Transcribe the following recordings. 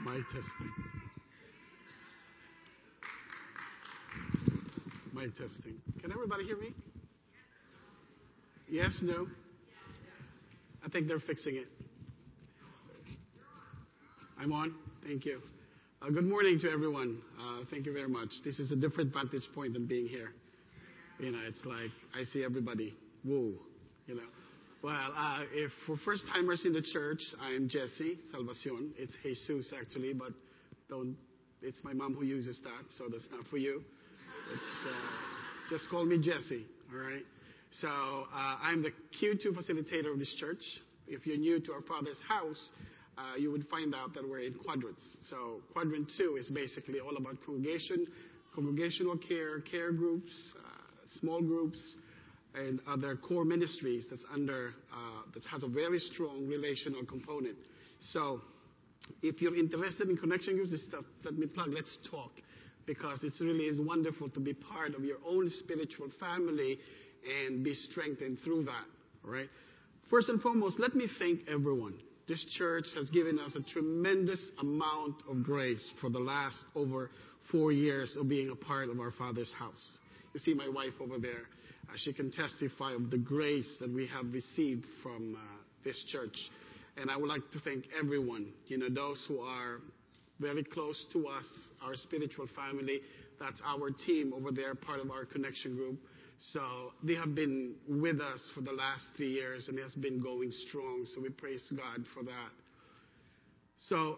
Mic testing. Mic testing. Can everybody hear me? Yes, no? I think they're fixing it. I'm on. Thank you. Good morning to everyone. Thank you very much. This is a different vantage point than being here. It's like I see everybody. Whoa. Well, if for first timers in the church, I'm Jesse Salvacion. It's Jesus actually, but it's my mom who uses that, so that's not for you. Just call me Jesse, all right? So I'm the Q2 facilitator of this church. If you're new to our Father's house, you would find out that we're in quadrants. So quadrant 2 is basically all about congregational care groups, small groups, and other core ministries that has a very strong relational component. So if you're interested in connection groups, let me plug, let's talk. Because it really is wonderful to be part of your own spiritual family and be strengthened through that. All right? First and foremost, let me thank everyone. This church has given us a tremendous amount of grace for the last over 4 years of being a part of our Father's house. You see my wife over there. She can testify of the grace that we have received from this church. And I would like to thank everyone, those who are very close to us, our spiritual family. That's our team over there, part of our connection group. So they have been with us for the last 3 years, and it has been going strong. So we praise God for that. So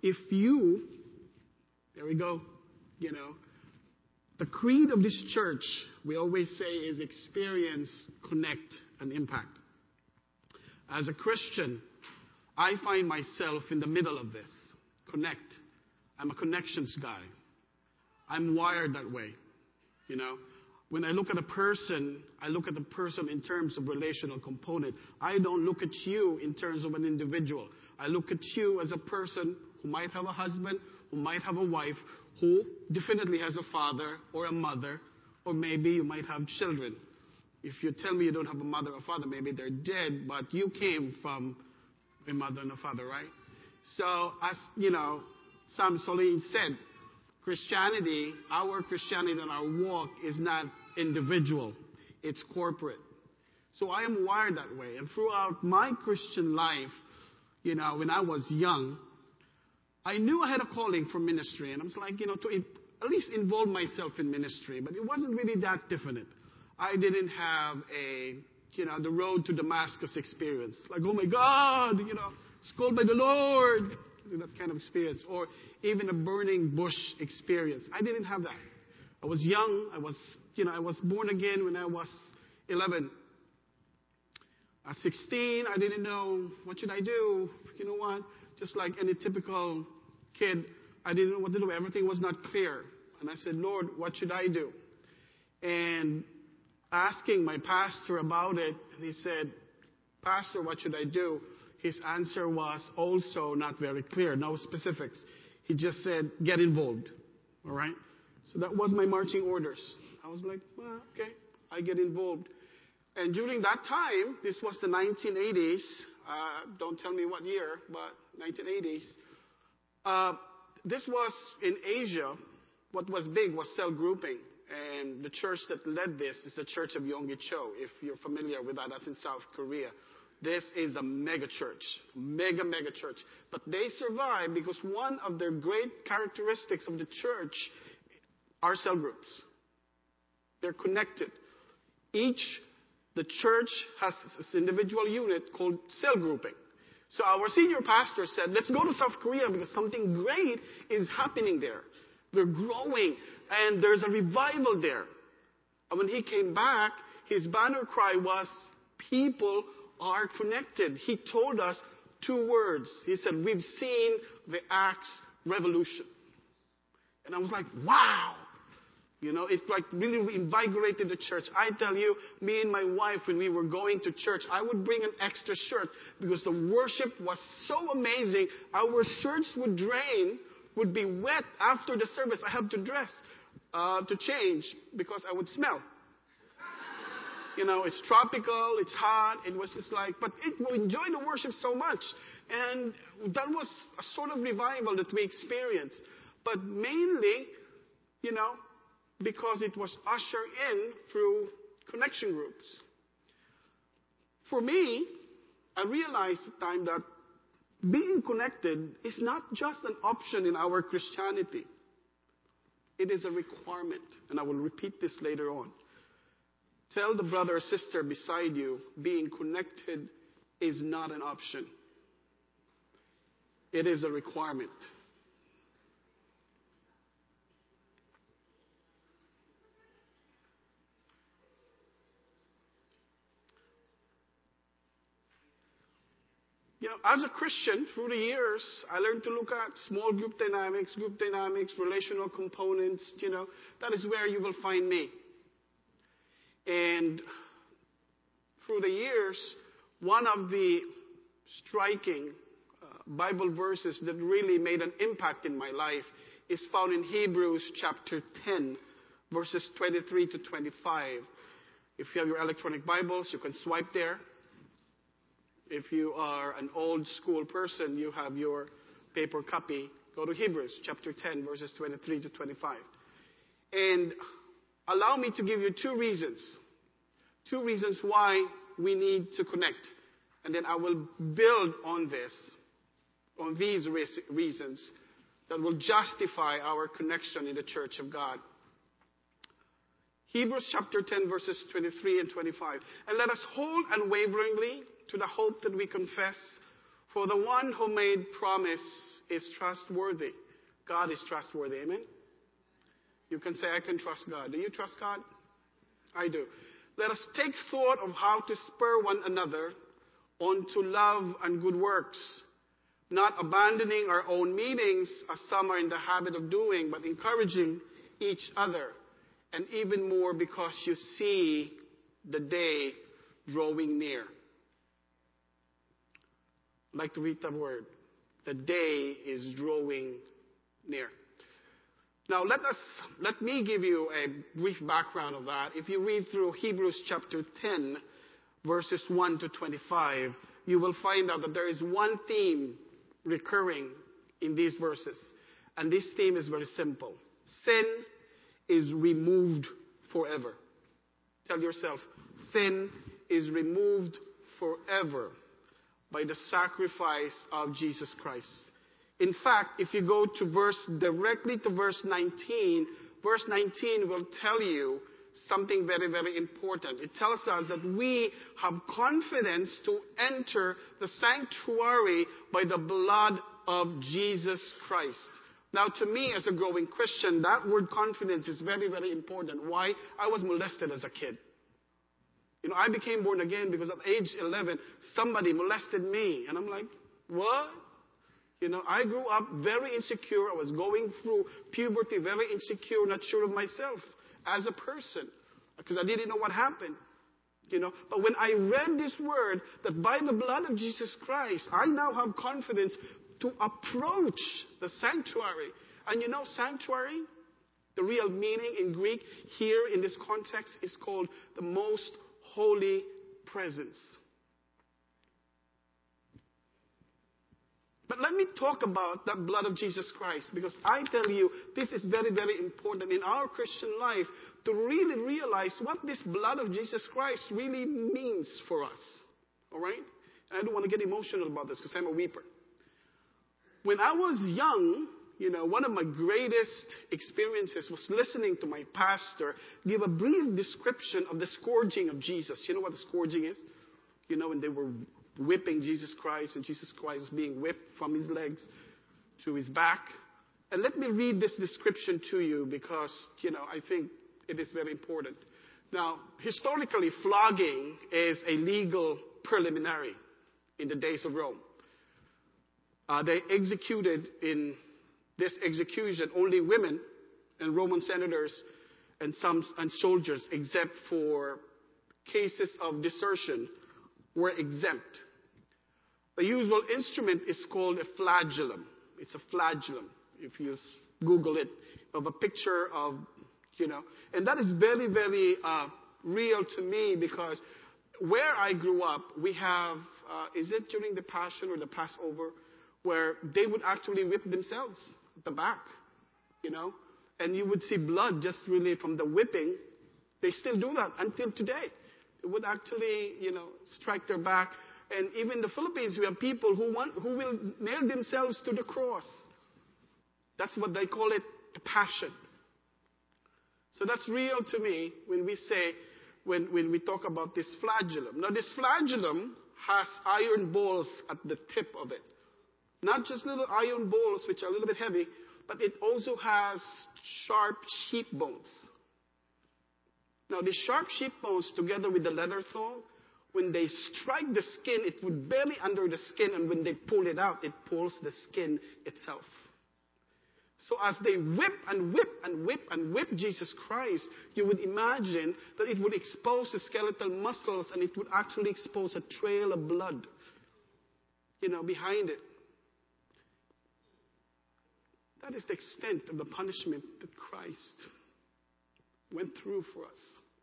there we go, the creed of this church, we always say, is experience, connect, and impact. As a Christian, I find myself in the middle of this. Connect. I'm a connections guy. I'm wired that way. When I look at a person, I look at the person in terms of relational component. I don't look at you in terms of an individual. I look at you as a person who might have a husband, who might have a wife, who definitely has a father or a mother, or maybe you might have children. If you tell me you don't have a mother or father, maybe they're dead, but you came from a mother and a father, right? So, as Sam Soleil said, our Christianity and our walk is not individual. It's corporate. So I am wired that way. And throughout my Christian life, when I was young, I knew I had a calling for ministry. And I was like, to at least involve myself in ministry. But it wasn't really that definite. I didn't have the road to Damascus experience. Like, oh my God, it's called by the Lord. That kind of experience. Or even a burning bush experience. I didn't have that. I was young. I was born again when I was 11. At 16, I didn't know what should I do. You know what? Just like any typical kid, I didn't know what to do. Everything was not clear. And I said, Lord, what should I do? And asking my pastor about it, and he said, Pastor, what should I do? His answer was also not very clear, no specifics. He just said, get involved. All right? So that was my marching orders. I was like, well, okay, I get involved. And during that time, this was the 1980s. Don't tell me what year, but 1980s. This was in Asia. What was big was cell grouping. And the church that led this is the Church of Yonggi Cho. If you're familiar with that, that's in South Korea. This is a mega church. Mega church. But they survived because one of their great characteristics of the church are cell groups. They're connected. The church has this individual unit called cell grouping. So our senior pastor said, let's go to South Korea because something great is happening there. They're growing and there's a revival there. And when he came back, his banner cry was, people are connected. He told us 2 words. He said, we've seen the Acts revolution. And I was like, wow. It like really invigorated the church. I tell you, me and my wife, when we were going to church, I would bring an extra shirt because the worship was so amazing. Our shirts would be wet after the service. I had to dress to change because I would smell. It's tropical, it's hot. It was just like, but we enjoyed the worship so much. And that was a sort of revival that we experienced. But mainly, because it was ushered in through connection groups. For me, I realized at the time that being connected is not just an option in our Christianity. It is a requirement. And I will repeat this later on. Tell the brother or sister beside you, being connected is not an option. It is a requirement. As a Christian, through the years, I learned to look at small group dynamics, relational components, That is where you will find me. And through the years, one of the striking Bible verses that really made an impact in my life is found in Hebrews chapter 10, verses 23 to 25. If you have your electronic Bibles, you can swipe there. If you are an old school person, you have your paper copy. Go to Hebrews chapter 10, verses 23 to 25. And allow me to give you two reasons. Two reasons why we need to connect. And then I will build on these reasons that will justify our connection in the church of God. Hebrews chapter 10, verses 23 and 25. And let us hold unwaveringly to the hope that we confess, for the one who made promise is trustworthy. God is trustworthy. Amen? You can say, I can trust God. Do you trust God? I do. Let us take thought of how to spur one another on to love and good works, not abandoning our own meetings as some are in the habit of doing, but encouraging each other, and even more because you see the day drawing near. I'd like to read that word. The day is drawing near. Now let me give you a brief background of that. If you read through Hebrews chapter 10, verses 1 to 25, you will find out that there is one theme recurring in these verses. And this theme is very simple. Sin is removed forever. Tell yourself, sin is removed forever by the sacrifice of Jesus Christ. In fact, if you go to directly to verse 19 will tell you something very, very important. It tells us that we have confidence to enter the sanctuary by the blood of Jesus Christ. Now, to me, as a growing Christian, that word confidence is very, very important. Why? I was molested as a kid. I became born again because at age 11, somebody molested me. And I'm like, what? I grew up very insecure. I was going through puberty, very insecure, not sure of myself as a person because I didn't know what happened. But when I read this word, that by the blood of Jesus Christ, I now have confidence to approach the sanctuary. And sanctuary, the real meaning in Greek here in this context is called the most holy presence. But let me talk about that blood of Jesus Christ, because I tell you, this is very, very important in our Christian life to really realize what this blood of Jesus Christ really means for us. All right? And I don't want to get emotional about this because I'm a weeper. When I was young, one of my greatest experiences was listening to my pastor give a brief description of the scourging of Jesus. You know what the scourging is? When they were whipping Jesus Christ, and Jesus Christ was being whipped from his legs to his back. And let me read this description to you because, I think it is very important. Now, historically, flogging is a legal preliminary in the days of Rome. They executed in this execution only women and Roman senators and soldiers, except for cases of desertion, were exempt. The usual instrument is called a flagellum. It's a flagellum, if you Google it, of a picture of, and that is very, very real to me because where I grew up, we have, is it during the Passion or the Passover, where they would actually whip themselves at the back, and you would see blood just really from the whipping. They still do that until today. They would actually, strike their back. And even in the Philippines, we have people who will nail themselves to the cross. That's what they call it, the Passion. So that's real to me when we say, when we talk about this flagellum. Now, this flagellum has iron balls at the tip of it. Not just little iron balls, which are a little bit heavy, but it also has sharp sheep bones. Now, the sharp sheep bones, together with the leather thong, when they strike the skin, it would barely under the skin, and when they pull it out, it pulls the skin itself. So as they whip and whip and whip and whip Jesus Christ, you would imagine that it would expose the skeletal muscles, and it would actually expose a trail of blood, behind it. That is the extent of the punishment that Christ went through for us.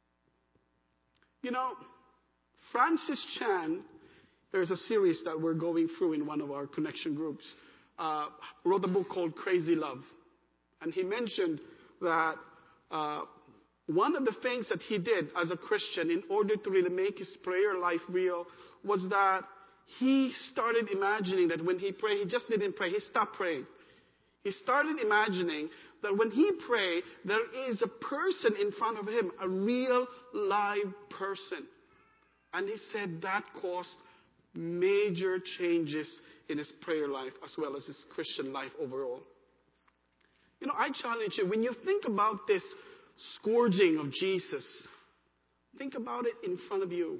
Francis Chan, there's a series that we're going through in one of our connection groups, wrote a book called Crazy Love. And he mentioned that one of the things that he did as a Christian in order to really make his prayer life real was that he started imagining that when he prayed, he just didn't pray, he stopped praying. He started imagining that when he prayed, there is a person in front of him, a real live person. And he said that caused major changes in his prayer life as well as his Christian life overall. I challenge you, when you think about this scourging of Jesus, think about it in front of you.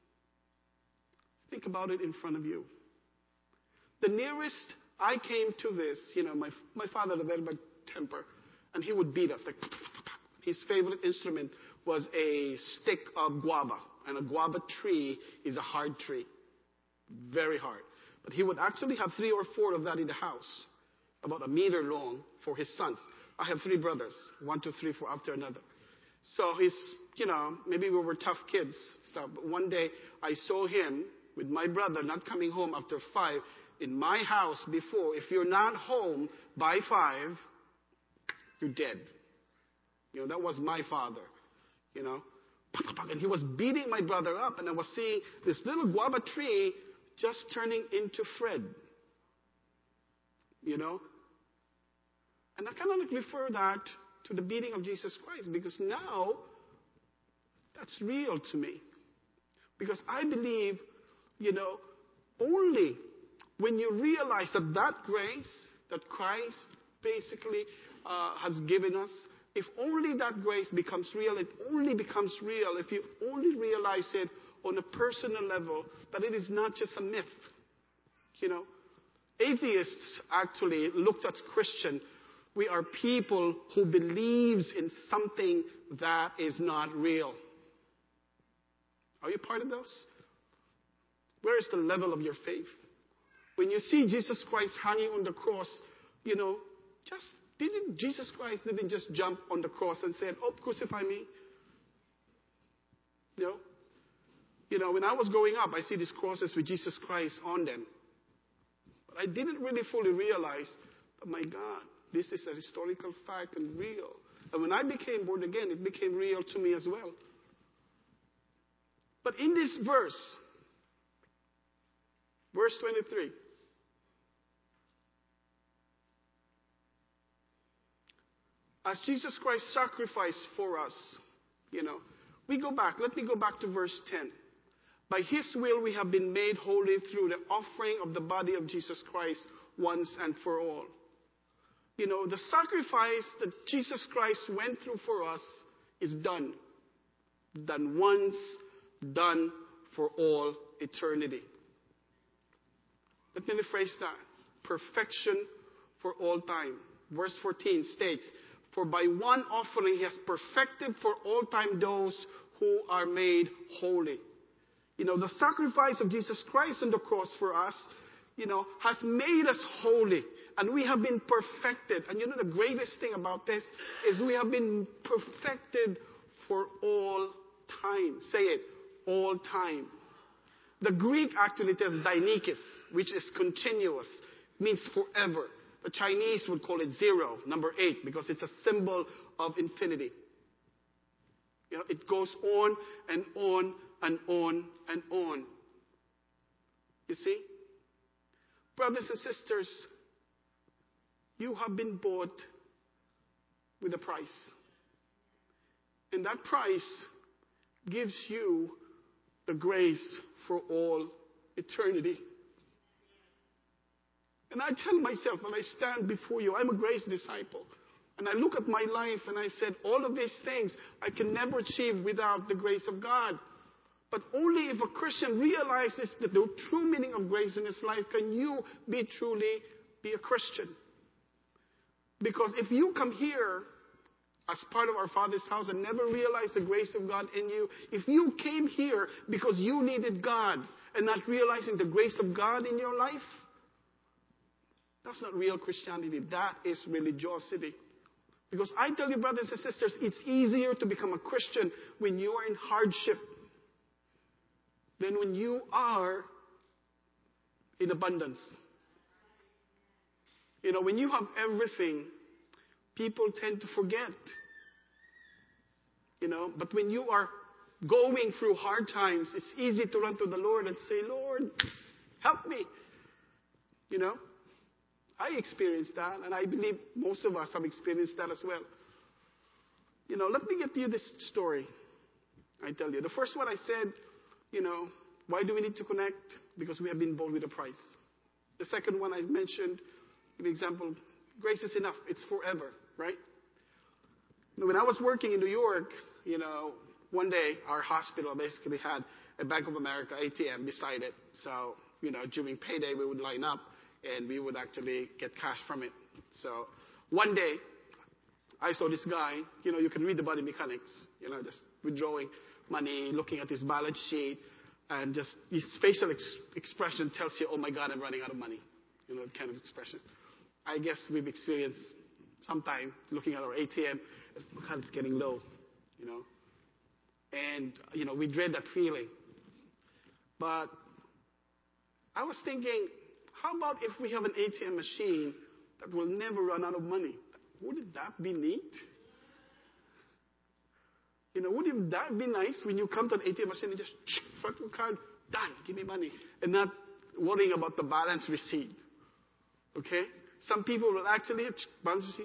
Think about it in front of you. The nearest I came to this, my father had a very bad temper, and he would beat us. His favorite instrument was a stick of guava, and a guava tree is a hard tree, very hard. But he would actually have 3 or 4 of that in the house, about 1 meter long for his sons. I have 3 brothers, 1, 2, 3, 4 after another. So he's, maybe we were tough kids, stuff. But one day I saw him with my brother not coming home after 5. In my house before, if you're not home by 5, you're dead. That was my father, And he was beating my brother up, and I was seeing this little guava tree just turning into thread. And I kind of refer that to the beating of Jesus Christ, because now that's real to me. Because I believe, only when you realize that grace that Christ basically has given us, if only that grace becomes real, it only becomes real if you only realize it on a personal level, that it is not just a myth. Atheists actually looked at Christian. We are people who believes in something that is not real. Are you part of those? Where is the level of your faith? When you see Jesus Christ hanging on the cross, Jesus Christ didn't just jump on the cross and said, "Oh, crucify me." When I was growing up, I see these crosses with Jesus Christ on them. But I didn't really fully realize, oh my God, this is a historical fact and real. And when I became born again, it became real to me as well. But in this verse 23, as Jesus Christ sacrificed for us, we go back. Let me go back to verse 10. By his will we have been made holy through the offering of the body of Jesus Christ once and for all. The sacrifice that Jesus Christ went through for us is done. Done once, done for all eternity. Let me rephrase that. Perfection for all time. Verse 14 states, "For by one offering he has perfected for all time those who are made holy." The sacrifice of Jesus Christ on the cross for us, has made us holy. And we have been perfected. And the greatest thing about this is we have been perfected for all time. Say it, all time. The Greek actually says dainikos, which is continuous, means forever. The Chinese would call it 0, number 8, because it's a symbol of infinity. You know, it goes on and on and on and on. You see? Brothers and sisters, you have been bought with a price. And that price gives you the grace for all eternity. And I tell myself when I stand before you, I'm a grace disciple. And I look at my life and I said, all of these things I can never achieve without the grace of God. But only if a Christian realizes that the true meaning of grace in his life can you truly be a Christian. Because if you come here as part of our Father's house and never realize the grace of God in you, if you came here because you needed God and not realizing the grace of God in your life, that's not real Christianity. That is religiosity. Because I tell you, brothers and sisters, it's easier to become a Christian when you are in hardship than when you are in abundance. You know, when you have everything, people tend to forget. You know, but when you are going through hard times, it's easy to run to the Lord and say, Lord, help me. You know, I experienced that, and I believe most of us have experienced that as well. You know, let me get to you this story. I tell you, the first one I said, you know, why do we need to connect? Because we have been bought with a price. The second one I mentioned, give an example, grace is enough. It's forever, right? When I was working in New York, you know, one day our hospital basically had a Bank of America ATM beside it. So, you know, during payday we would line up and we would actually get cash from it. So one day I saw this guy, you know, you can read the body mechanics, you know, just withdrawing money, looking at his balance sheet, and just his facial expression tells you, oh my God, I'm running out of money. You know, that kind of expression. I guess we've experienced sometime looking at our ATM, God, it's getting low, you know. And, you know, we dread that feeling. But I was thinking, how about if we have an ATM machine that will never run out of money? Wouldn't that be neat? You know, wouldn't that be nice when you come to an ATM machine and just swipe your card, done, give me money, and not worrying about the balance receipt? Okay? Some people will actually balance receipt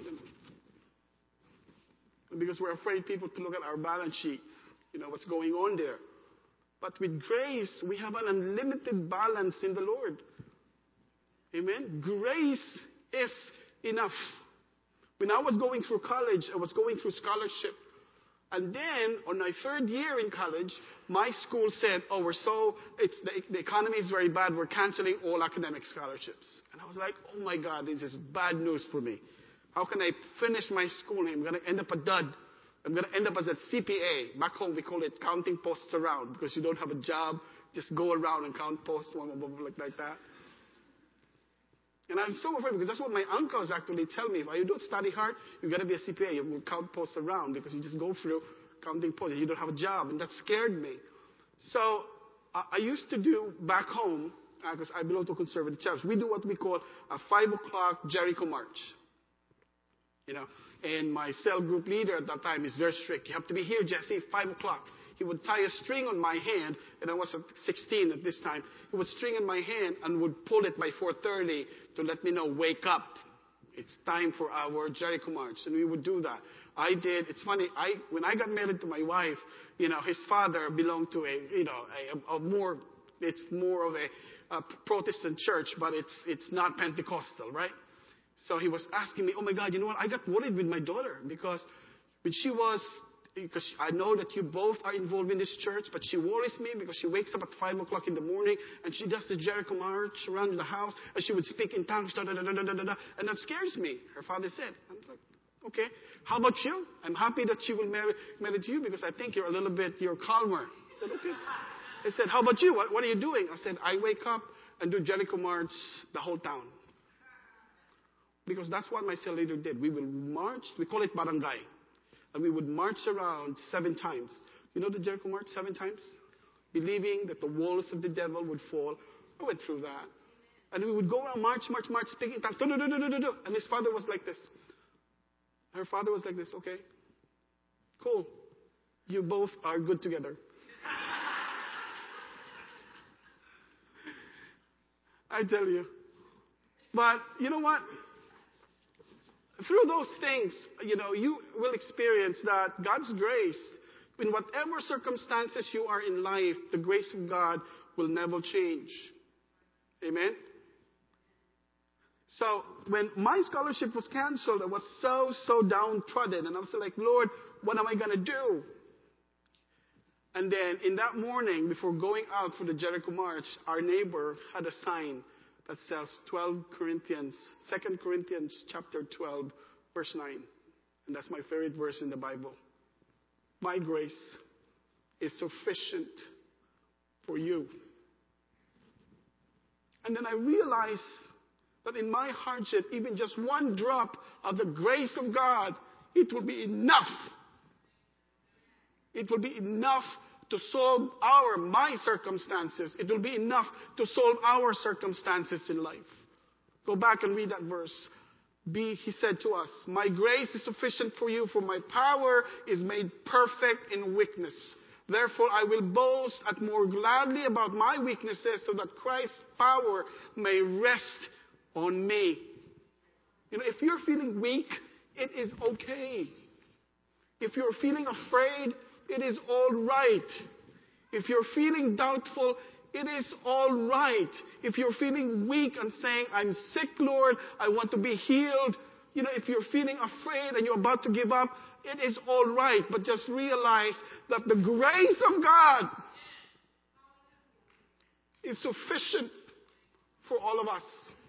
because we're afraid people to look at our balance sheets, you know, what's going on there. But with grace, we have an unlimited balance in the Lord. Amen? Grace is enough. When I was going through college, I was going through scholarship. And then, on my third year in college, my school said, the economy is very bad, we're canceling all academic scholarships. And I was like, oh my God, this is bad news for me. How can I finish my schooling? I'm going to end up a dud. I'm going to end up as a CPA. Back home, we call it counting posts around, because you don't have a job, just go around and count posts, like that. And I'm so afraid, because that's what my uncles actually tell me. If you don't study hard, you've got to be a CPA. You will count posts around because you just go through counting posts. You don't have a job. And that scared me. So I used to do back home, because I belong to a conservative church, we do what we call a 5 o'clock Jericho March. You know, and my cell group leader at that time is very strict. You have to be here, Jesse, 5 o'clock. He would tie a string on my hand, and I was 16 at this time. He would string in my hand and would pull it by 4:30 to let me know, wake up. It's time for our Jericho March. And we would do that. I did. It's funny. When I got married to my wife, you know, his father belonged to it's more of a Protestant church, but it's not Pentecostal, right? So he was asking me, oh my God, you know what? I got worried with my daughter because I know that you both are involved in this church, but she worries me because she wakes up at 5 o'clock in the morning and she does the Jericho March around the house and she would speak in tongues, and that scares me, her father said. I was like, okay, how about you? I'm happy that she will marry to you because I think you're calmer. I said, okay. I said, how about you? What are you doing? I said, I wake up and do Jericho March the whole town. Because that's what my cell leader did. We will march, we call it barangay. And we would march around 7 times. You know the Jericho March 7 times? Believing that the walls of the devil would fall. I went through that. And we would go around march, speaking tongues. And his father was like this. Her father was like this. Okay, cool. You both are good together. I tell you. But you know what? Through those things, you will experience that God's grace, in whatever circumstances you are in life, the grace of God will never change. Amen? So when my scholarship was canceled, I was so downtrodden. And I was like, Lord, what am I going to do? And then in that morning, before going out for the Jericho March, our neighbor had a sign that says 2 Corinthians chapter 12, verse 9. And that's my favorite verse in the Bible. My grace is sufficient for you. And then I realized that in my hardship, even just one drop of the grace of God, it will be enough. It will be enough to solve my circumstances. It will be enough to solve our circumstances in life. Go back and read that verse. He said to us, my grace is sufficient for you, for my power is made perfect in weakness. Therefore, I will boast at more gladly about my weaknesses so that Christ's power may rest on me. If you're feeling weak, it is okay. If you're feeling afraid, it is all right. If you're feeling doubtful, it is all right. If you're feeling weak and saying, I'm sick, Lord, I want to be healed. If you're feeling afraid and you're about to give up, it is all right. But just realize that the grace of God is sufficient for all of us.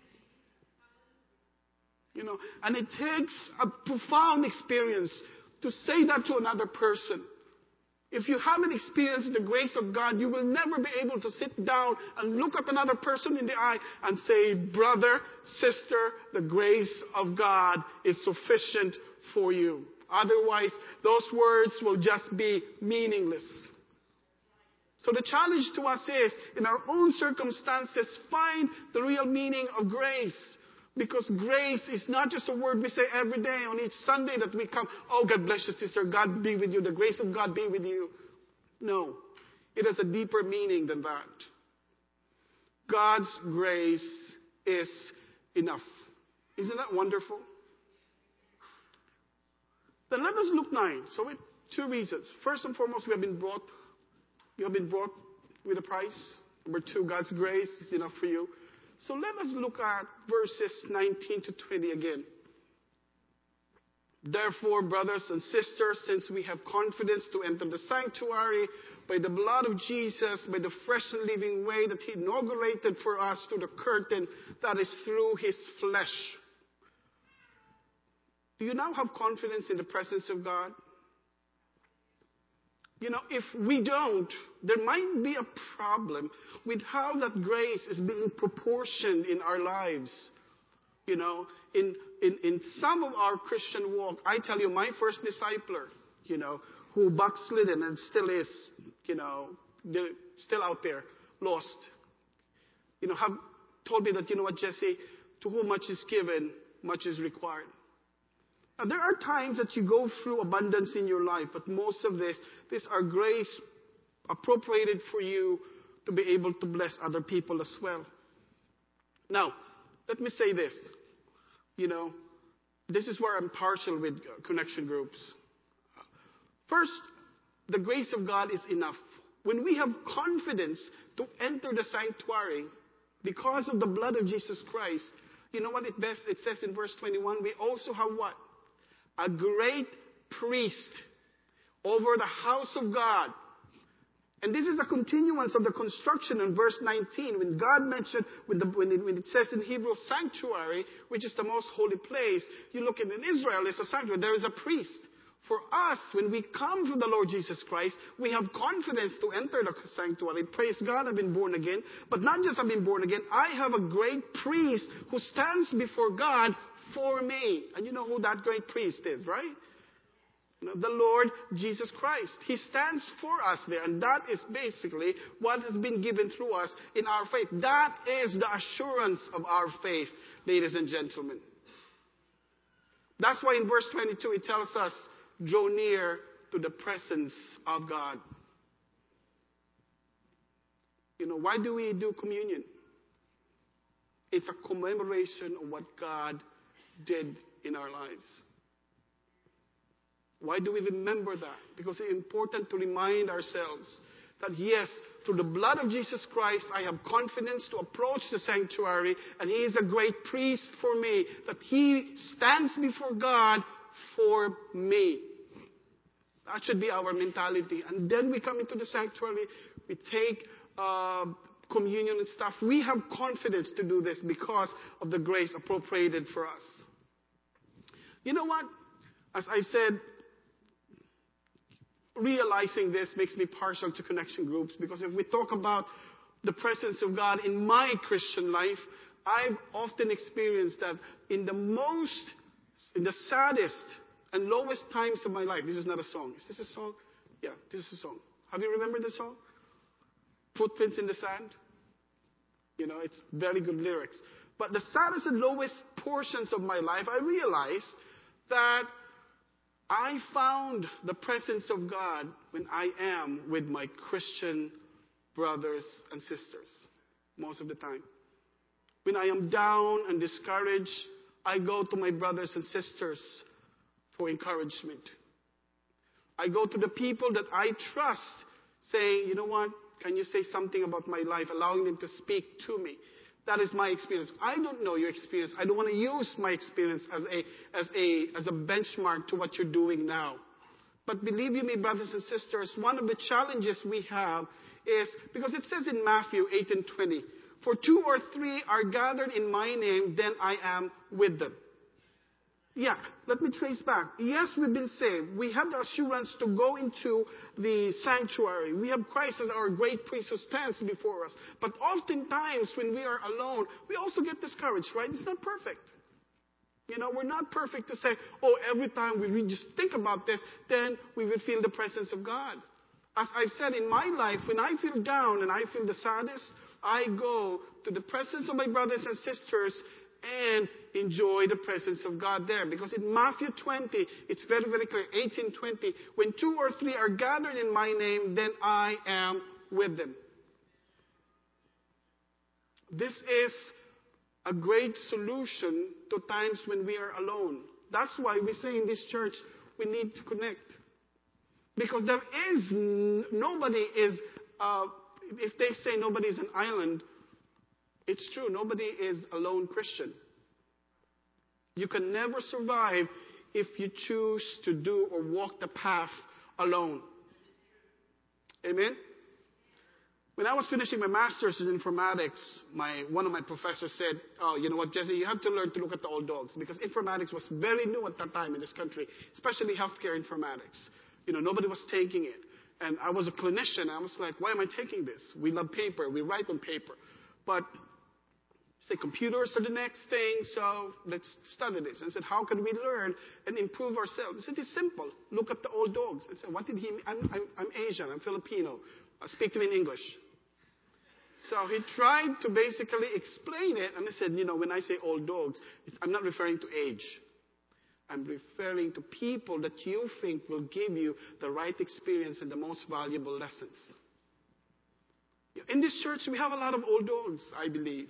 And it takes a profound experience to say that to another person. If you haven't experienced the grace of God, you will never be able to sit down and look at another person in the eye and say, brother, sister, the grace of God is sufficient for you. Otherwise, those words will just be meaningless. So the challenge to us is, in our own circumstances, find the real meaning of grace. Because grace is not just a word we say every day on each Sunday that we come, oh, God bless you, sister, God be with you, the grace of God be with you. No, it has a deeper meaning than that. God's grace is enough. Isn't that wonderful? Then let us look now. So with 2 reasons. First and foremost, you have been brought with a price. Number 2, God's grace is enough for you. So let us look at verses 19 to 20 again. Therefore, brothers and sisters, since we have confidence to enter the sanctuary by the blood of Jesus, by the fresh and living way that He inaugurated for us through the curtain that is through His flesh. Do you now have confidence in the presence of God? If we don't, there might be a problem with how that grace is being proportioned in our lives. In some of our Christian walk, I tell you, my first discipler, who backslidden and still is, they're still out there, lost, have told me that, Jesse, to whom much is given, much is required. Now, there are times that you go through abundance in your life, but most of these are grace appropriated for you to be able to bless other people as well. Now, let me say this. This is where I'm partial with connection groups. First, the grace of God is enough. When we have confidence to enter the sanctuary because of the blood of Jesus Christ, you know what it says in verse 21? We also have what? A great priest over the house of God. And this is a continuance of the construction in verse 19. When God mentioned, when it says in Hebrew, sanctuary, which is the most holy place, you look in Israel, it's a sanctuary. There is a priest. For us, when we come to the Lord Jesus Christ, we have confidence to enter the sanctuary. Praise God, I've been born again. But not just I've been born again, I have a great priest who stands before God for me. And you know who that great priest is, right? The Lord Jesus Christ. He stands for us there. And that is basically what has been given through us in our faith. That is the assurance of our faith, ladies and gentlemen. That's why in verse 22 it tells us, draw near to the presence of God. Why do we do communion? It's a commemoration of what God did in our lives. Why do we remember that? Because it's important to remind ourselves that yes, through the blood of Jesus Christ, I have confidence to approach the sanctuary, and He is a great priest for me, that He stands before God for me. That should be our mentality. And then we come into the sanctuary, we take communion and stuff. We have confidence to do this because of the grace appropriated for us. You know what? As I said, realizing this makes me partial to connection groups, because if we talk about the presence of God in my Christian life, I've often experienced that in the saddest and lowest times of my life. This is not a song. Is this a song? Yeah, this is a song. Have you remembered the song? Footprints in the Sand. It's very good lyrics. But the saddest and lowest portions of my life, I realized that I found the presence of God when I am with my Christian brothers and sisters, most of the time. When I am down and discouraged, I go to my brothers and sisters for encouragement. I go to the people that I trust, saying, you know what, can you say something about my life, allowing them to speak to me. That is my experience. I don't know your experience. I don't want to use my experience as a benchmark to what you're doing now. But believe you me, brothers and sisters, one of the challenges we have is, because it says in Matthew 18:20, for 2 or 3 are gathered in my name, then I am with them. Yeah, let me trace back. Yes, we've been saved. We have the assurance to go into the sanctuary. We have Christ as our great priest who stands before us. But oftentimes when we are alone, we also get discouraged, right? It's not perfect. We're not perfect to say, every time we just think about this, then we will feel the presence of God. As I've said in my life, when I feel down and I feel the saddest, I go to the presence of my brothers and sisters and enjoy the presence of God there. Because in Matthew 20, it's very, very clear, 18:20, when 2 or 3 are gathered in my name, then I am with them. This is a great solution to times when we are alone. That's why we say in this church, we need to connect. Because there is, nobody is, if they say nobody is an island, it's true, nobody is a lone Christian. You can never survive if you choose to do or walk the path alone. Amen? When I was finishing my master's in informatics, one of my professors said, you know what, Jesse, you have to learn to look at the old dogs, because informatics was very new at that time in this country, especially healthcare informatics. Nobody was taking it. And I was a clinician. I was like, why am I taking this? We love paper. We write on paper. But say computers are the next thing, so let's study this. And I said, how can we learn and improve ourselves? I said, it's simple. Look at the old dogs. I said, what did he mean? I'm Asian. I'm Filipino. Speak to me in English. So he tried to basically explain it. And I said, when I say old dogs, I'm not referring to age. I'm referring to people that you think will give you the right experience and the most valuable lessons. In this church, we have a lot of old dogs, I believe.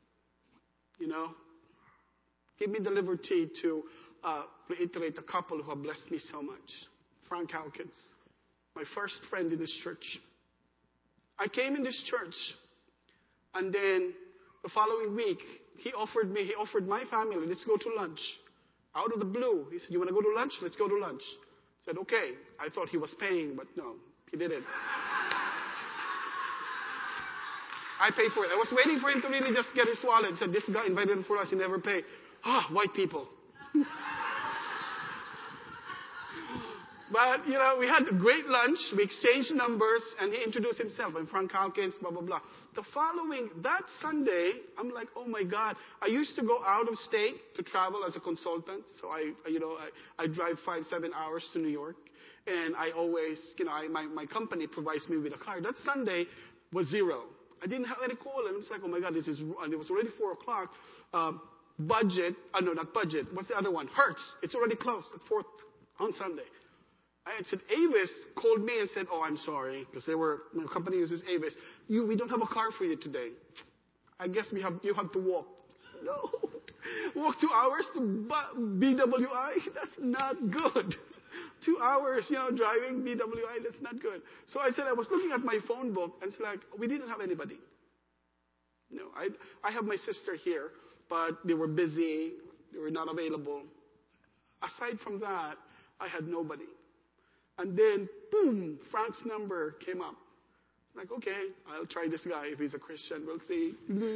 Give me the liberty to reiterate a couple who have blessed me so much. Frank Hawkins, my first friend in this church. I came in this church, and then the following week, he offered my family, let's go to lunch. Out of the blue, he said, you want to go to lunch? Let's go to lunch. I said, okay. I thought he was paying, but no, he didn't. I paid for it. I was waiting for him to really just get his wallet. He said, this guy invited him for us, he never paid. White people. But, we had a great lunch. We exchanged numbers, and he introduced himself. I'm Frank Calkins, blah, blah, blah. That Sunday, I'm like, oh my God. I used to go out of state to travel as a consultant. So I drive 5-7 hours to New York. And I always, my company provides me with a car. That Sunday was zero. I didn't have any call. And I was like, oh my God, and it was already 4 o'clock. Budget, no, not budget. What's the other one? Hertz. It's already closed at 4 on Sunday. I said, Avis called me and said, oh, I'm sorry, because my company uses Avis. We don't have a car for you today. I guess you have to walk. No. Walk 2 hours to BWI? That's not good. 2 hours, driving BWI, that's not good. So I said, I was looking at my phone book, and it's like, we didn't have anybody. No, I have my sister here, but they were busy. They were not available. Aside from that, I had nobody. And then, boom, Frank's number came up. Like, okay, I'll try this guy. If he's a Christian, we'll see.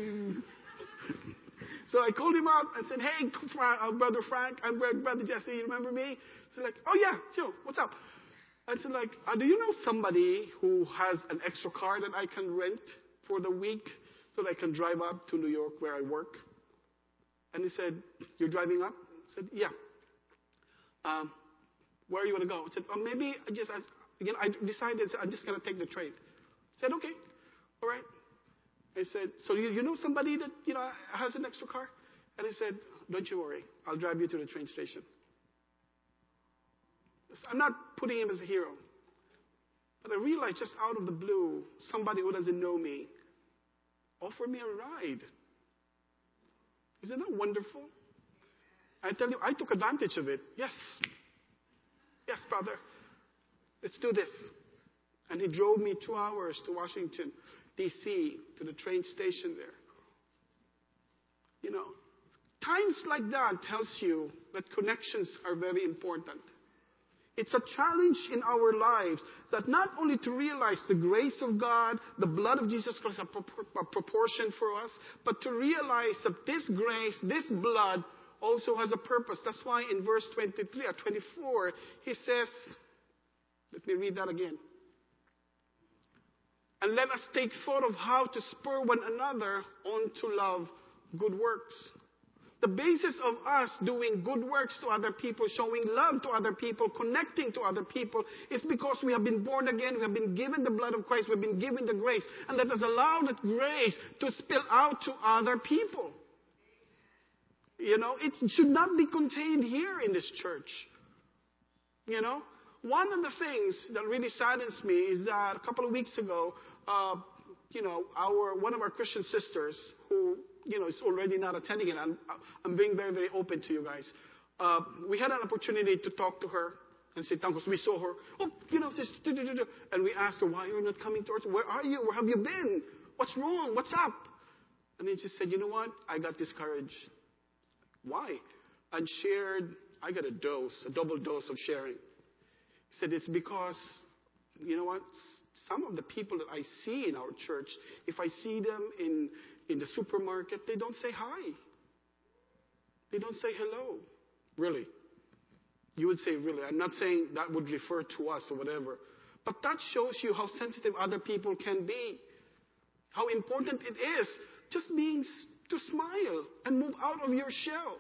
So I called him up and said, hey, Brother Frank, I'm Brother Jesse, you remember me? So like, oh yeah, sure, what's up? I said like, do you know somebody who has an extra car that I can rent for the week so that I can drive up to New York where I work? And he said, you're driving up? I said, yeah. Where are you going to go? I said, maybe I decided I'm just going to take the train. I said, okay, all right. I said, so you know somebody that, has an extra car? And he said, don't you worry. I'll drive you to the train station. I'm not putting him as a hero. But I realized just out of the blue, somebody who doesn't know me offered me a ride. Isn't that wonderful? I tell you, I took advantage of it. Yes. Yes, brother. Let's do this. And he drove me 2 hours to Washington, D.C., to the train station there. Times like that tells you that connections are very important. It's a challenge in our lives that not only to realize the grace of God, the blood of Jesus Christ, a proportion for us, but to realize that this grace, this blood, also has a purpose. That's why in verse 23 or 24, he says, let me read that again. And let us take thought of how to spur one another on to love, good works. The basis of us doing good works to other people, showing love to other people, connecting to other people, is because we have been born again, we have been given the blood of Christ, we've been given the grace, and let us allow that grace to spill out to other people. It should not be contained here in this church. One of the things that really saddens me is that a couple of weeks ago, one of our Christian sisters who, is already not attending it, I'm being very, very open to you guys. We had an opportunity to talk to her and sit down because we saw her. And we asked her, why are you not coming towards us? Where are you? Where have you been? What's wrong? What's up? And then she said, you know what? I got discouraged. Why? And shared, I got a double dose of sharing. He said, it's because, you know what? Some of the people that I see in our church, if I see them in the supermarket, they don't say hi. They don't say hello. Really. You would say really. I'm not saying that would refer to us or whatever. But that shows you how sensitive other people can be. How important it is just being to smile and move out of your shell.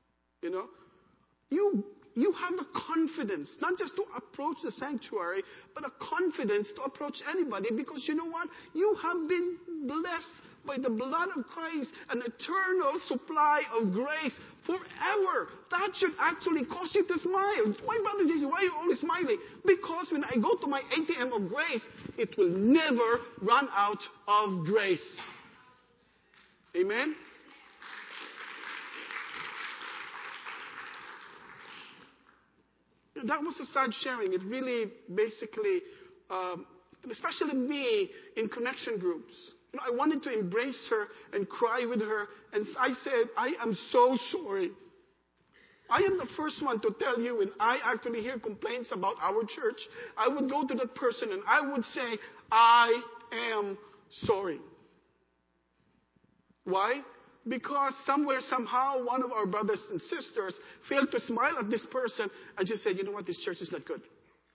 You have the confidence, not just to approach the sanctuary, but a confidence to approach anybody, because you know what? You have been blessed by the blood of Christ, an eternal supply of grace forever. That should actually cause you to smile. Why, Brother Jesus, why are you always smiling? Because when I go to my ATM of grace, it will never run out of grace. Amen? That was a sad sharing. It really basically, especially me in connection groups. I wanted to embrace her and cry with her. And I said, I am so sorry. I am the first one to tell you when I actually hear complaints about our church, I would go to that person and I would say, I am sorry. Why? Because somewhere, somehow, one of our brothers and sisters failed to smile at this person and just said, you know what, this church is not good.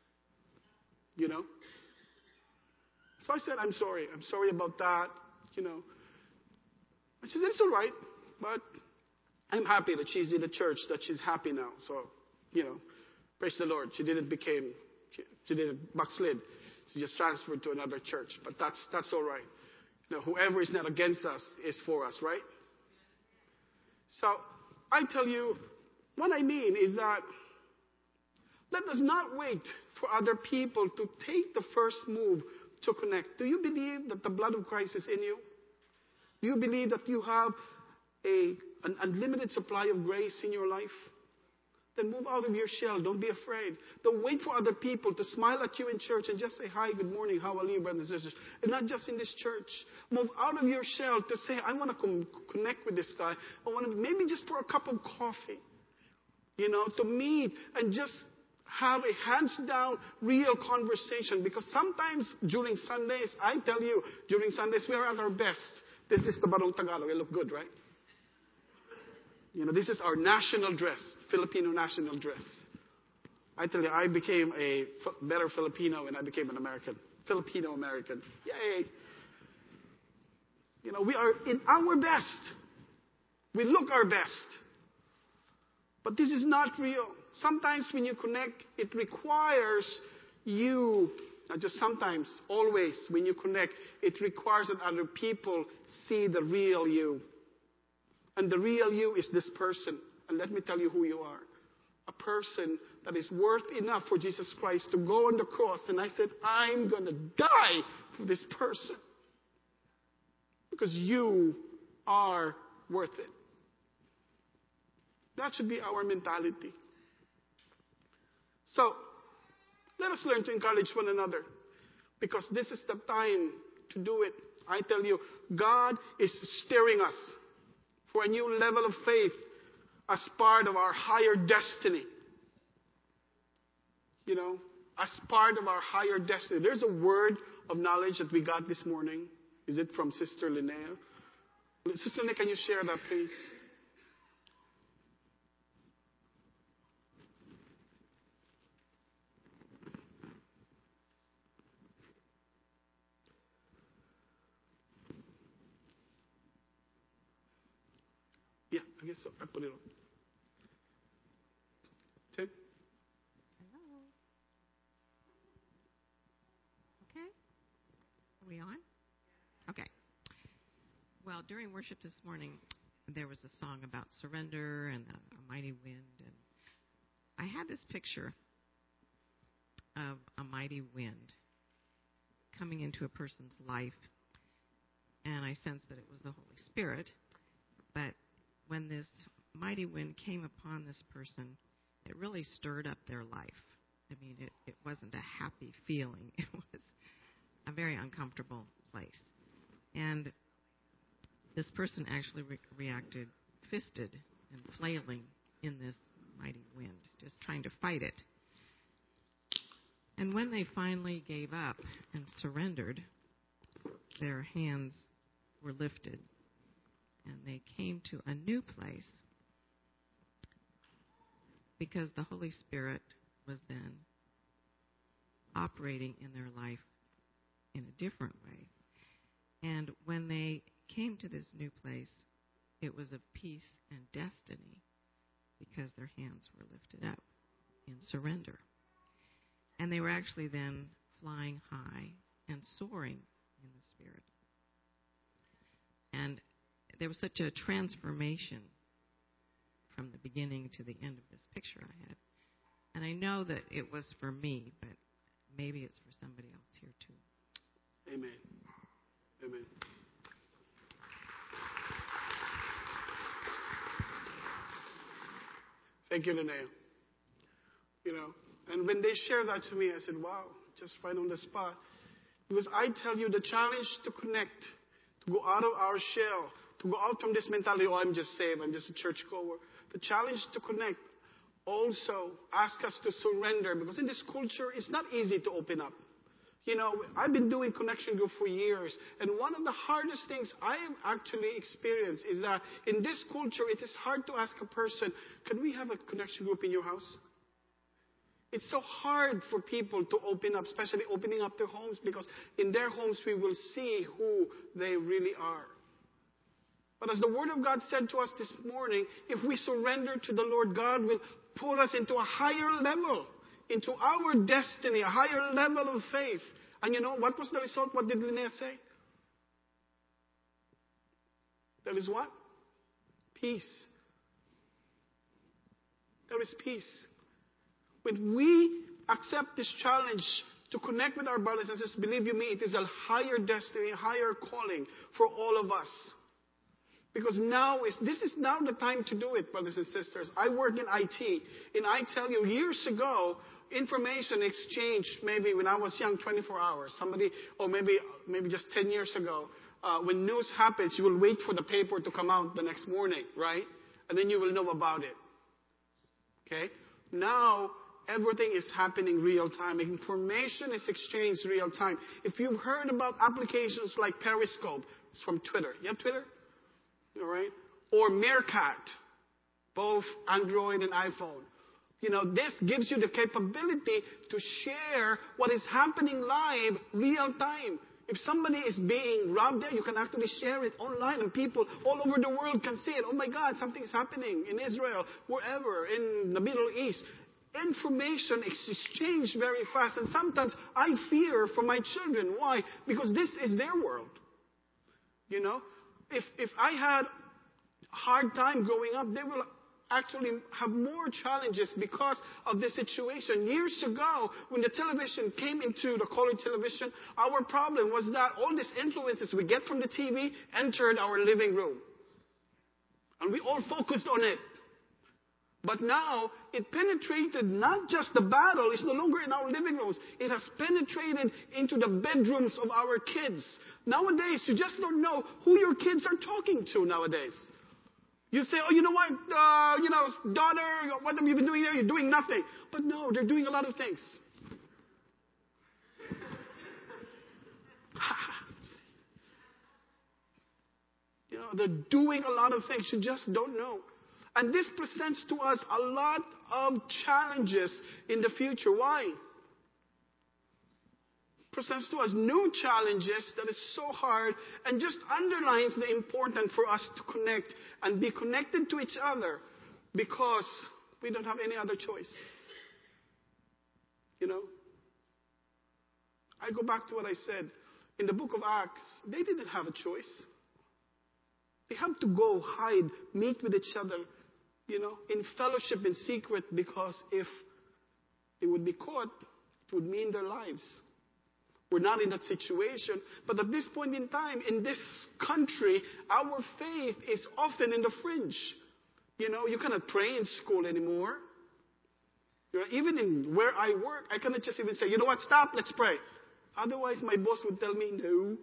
you know. So I said, I'm sorry. I'm sorry about that, you know. I said, it's all right, but I'm happy that she's in the church, that she's happy now. So, you know, praise the Lord. She didn't backslid. She just transferred to another church. But that's all right. You know, whoever is not against us is for us, right? So I tell you, what I mean is that let us not wait for other people to take the first move to connect. Do you believe that the blood of Christ is in you? Do you believe that you have an unlimited supply of grace in your life? Then move out of your shell. Don't be afraid. Don't wait for other people to smile at you in church and just say, hi, good morning, how are you, brothers and sisters? And not just in this church. Move out of your shell to say, I want to connect with this guy. I want to, maybe just for a cup of coffee, you know, to meet and just have a hands-down, real conversation. Because sometimes during Sundays, I tell you, during Sundays, we are at our best. This is the Barong Tagalog. We look good, right? You know, this is our national dress, Filipino national dress. I tell you, I became a better Filipino when I became an American. Filipino-American. Yay! You know, we are in our best. We look our best. But this is not real. Sometimes when you connect, it requires you, not just sometimes, always, when you connect, it requires that other people see the real you. And the real you is this person. And let me tell you who you are. A person that is worth enough for Jesus Christ to go on the cross. And I said, I'm going to die for this person. Because you are worth it. That should be our mentality. So, let us learn to encourage one another. Because this is the time to do it. I tell you, God is steering us for a new level of faith as part of our higher destiny. You know, as part of our higher destiny. There's a word of knowledge that we got this morning. Is it from Sister Linnea? Sister Linnea, can you share that, please? Yeah, I guess so. I put it on. Tim? Hello. Okay. Are we on? Okay. Well, during worship this morning, there was a song about surrender and a mighty wind. And I had this picture of a mighty wind coming into a person's life. And I sensed that it was the Holy Spirit. But when this mighty wind came upon this person, it really stirred up their life. I mean, it wasn't a happy feeling. It was a very uncomfortable place. And this person actually reacted fisted and flailing in this mighty wind, just trying to fight it. And when they finally gave up and surrendered, their hands were lifted. And they came to a new place because the Holy Spirit was then operating in their life in a different way. And when they came to this new place, it was of peace and destiny because their hands were lifted up in surrender. And they were actually then flying high and soaring in the Spirit. And there was such a transformation from the beginning to the end of this picture I had. And I know that it was for me, but maybe it's for somebody else here too. Amen. Amen. Thank you, Linnea. You know, and when they shared that to me, I said, wow, just right on the spot. Because I tell you, the challenge to connect, to go out of our shell, to go out from this mentality, oh, I'm just saved, I'm just a churchgoer. The challenge to connect also asks us to surrender, because in this culture, it's not easy to open up. You know, I've been doing connection group for years, and one of the hardest things I have actually experienced is that in this culture, it is hard to ask a person, can we have a connection group in your house? It's so hard for people to open up, especially opening up their homes, because in their homes we will see who they really are. But as the Word of God said to us this morning, if we surrender to the Lord, God will pull us into a higher level, into our destiny, a higher level of faith. And you know, what was the result? What did Linnea say? There is what? Peace. There is peace. When we accept this challenge to connect with our brothers and sisters, believe you me, it is a higher destiny, a higher calling for all of us. Because this is now the time to do it, brothers and sisters. I work in IT, and I tell you, years ago, information exchange, maybe when I was young, 24 hours. Somebody, or maybe just 10 years ago, when news happens, you will wait for the paper to come out the next morning, right? And then you will know about it. Okay? Now, everything is happening real time. Information is exchanged real time. If you've heard about applications like Periscope, it's from Twitter. You have Twitter? All right? Or Meerkat, both Android and iPhone. You know, this gives you the capability to share what is happening live, real time. If somebody is being robbed there, you can actually share it online, and people all over the world can see it. Oh my God, something is happening in Israel, wherever, in the Middle East. Information is exchanged very fast, and sometimes I fear for my children. Why? Because this is their world. You know? If I had a hard time growing up, they will actually have more challenges because of this situation. Years ago, when the television came into the color television, our problem was that all these influences we get from the TV entered our living room. And we all focused on it. But now, it penetrated not just the battle, it's no longer in our living rooms. It has penetrated into the bedrooms of our kids. Nowadays, you just don't know who your kids are talking to nowadays. You say, oh, you know what, daughter, what have you been doing there? You're doing nothing. But no, they're doing a lot of things. You know, they're doing a lot of things. You just don't know. And this presents to us a lot of challenges in the future. Why? Presents to us new challenges that is so hard, and just underlines the importance for us to connect and be connected to each other, because we don't have any other choice. You know? I go back to what I said. In the book of Acts, they didn't have a choice. They had to go, hide, meet with each other, you know, in fellowship, in secret, because if they would be caught, it would mean their lives. We're not in that situation. But at this point in time, in this country, our faith is often in the fringe. You know, you cannot pray in school anymore. You know, even in where I work, I cannot just even say, you know what, stop, let's pray. Otherwise, my boss would tell me, no.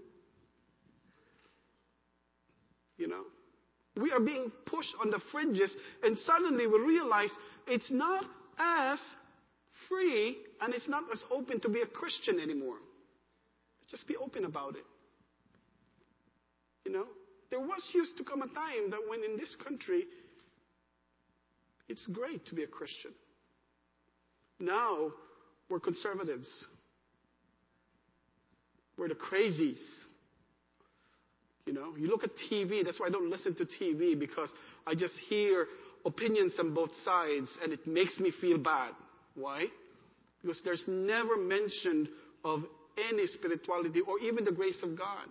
You know, we are being pushed on the fringes, and suddenly we realize it's not as free and it's not as open to be a Christian anymore. Just be open about it. You know, there used to come a time that when in this country, it's great to be a Christian. Now, we're conservatives. We're the crazies. You know, you look at TV, that's why I don't listen to TV, because I just hear opinions on both sides, and it makes me feel bad. Why? Because there's never mention of any spirituality or even the grace of God.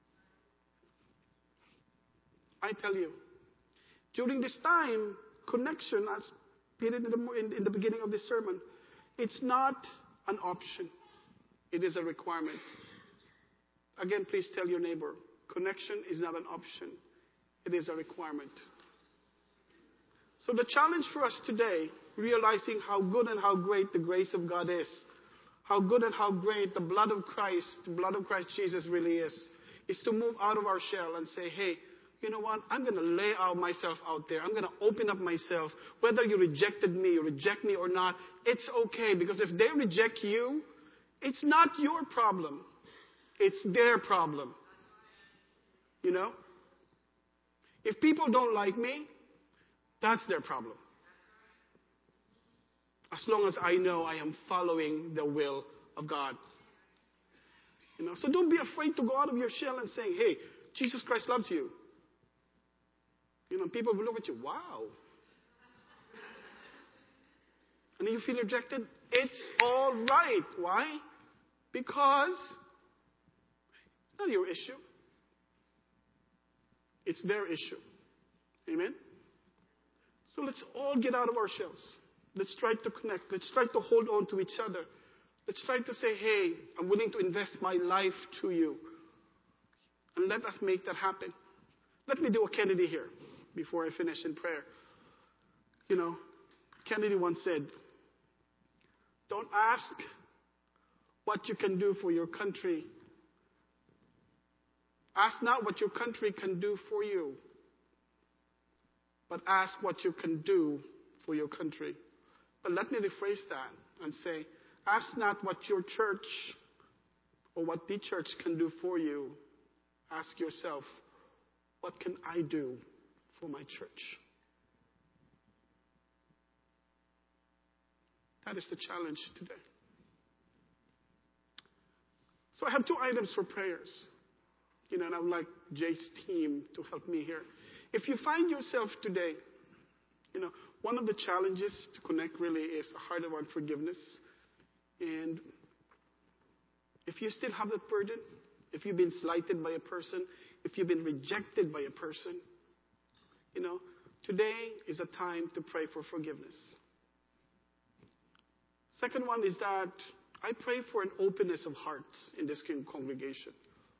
I tell you, during this time, connection, as stated in the beginning of this sermon, it's not an option. It is a requirement. Again, please tell your neighbor, connection is not an option. It is a requirement. So the challenge for us today, realizing how good and how great the grace of God is, how good and how great the blood of Christ Jesus really is to move out of our shell and say, hey, you know what? I'm going to lay out myself out there. I'm going to open up myself. Whether you rejected me, you reject me or not, it's okay. Because if they reject you, it's not your problem. It's their problem. You know? If people don't like me, that's their problem. as long as I know I am following the will of God. So don't be afraid to go out of your shell and say, hey, Jesus Christ loves you. People will look at you, wow. And then you feel rejected. It's all right. Why? Because it's not your issue. It's their issue. Amen? So let's all get out of our shells. Let's try to connect. Let's try to hold on to each other. Let's try to say, hey, I'm willing to invest my life to you. And let us make that happen. Let me do a Kennedy here before I finish in prayer. Kennedy once said, don't ask what you can do for your country. Ask not what your country can do for you, but ask what you can do for your country. But let me rephrase that and say, ask not what your church or what the church can do for you. Ask yourself, what can I do for my church? That is the challenge today. So I have 2 items for prayers. And I would like Jay's team to help me here. If you find yourself today, one of the challenges to connect really is a heart of unforgiveness. And if you still have that burden, if you've been slighted by a person, if you've been rejected by a person, today is a time to pray for forgiveness. Second one is that I pray for an openness of hearts in this congregation.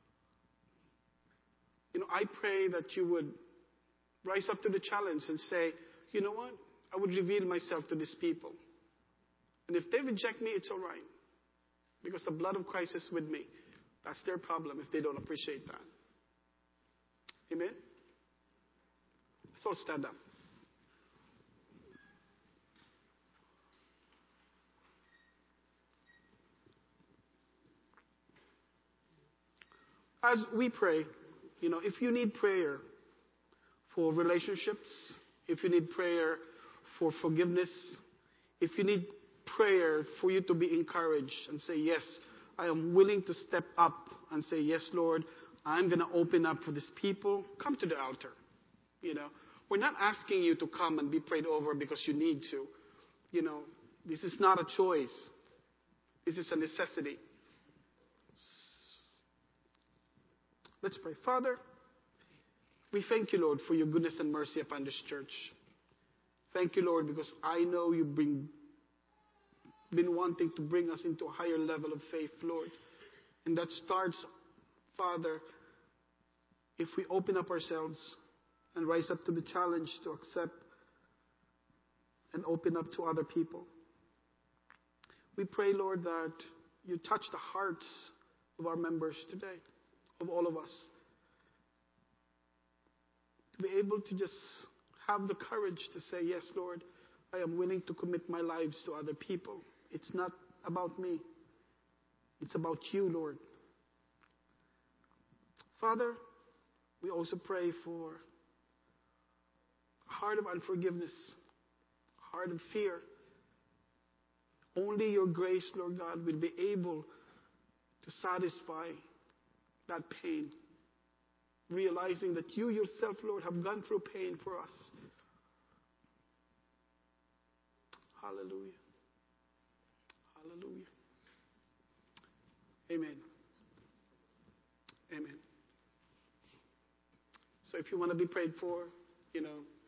I pray that you would rise up to the challenge and say, you know what? I would reveal myself to these people. And if they reject me, it's all right. Because the blood of Christ is with me. That's their problem if they don't appreciate that. Amen? Let's all stand up. As we pray, if you need prayer for relationships, if you need prayer for forgiveness, if you need prayer for you to be encouraged and say, yes, I am willing to step up and say, yes, Lord, I'm going to open up for these people, come to the altar. We're not asking you to come and be prayed over because you need to. This is not a choice. This is a necessity. Let's pray. Father, we thank you, Lord, for your goodness and mercy upon this church. Thank you, Lord, because I know you've been wanting to bring us into a higher level of faith, Lord. And that starts, Father, if we open up ourselves and rise up to the challenge to accept and open up to other people. We pray, Lord, that you touch the hearts of our members today, of all of us. To be able to just have the courage to say, yes, Lord, I am willing to commit my lives to other people. It's not about me. It's about you, Lord. Father, we also pray for a heart of unforgiveness, a heart of fear. Only your grace, Lord God, will be able to satisfy that pain. Realizing that you yourself, Lord, have gone through pain for us. Hallelujah. Hallelujah. Amen. Amen. So if you want to be prayed for,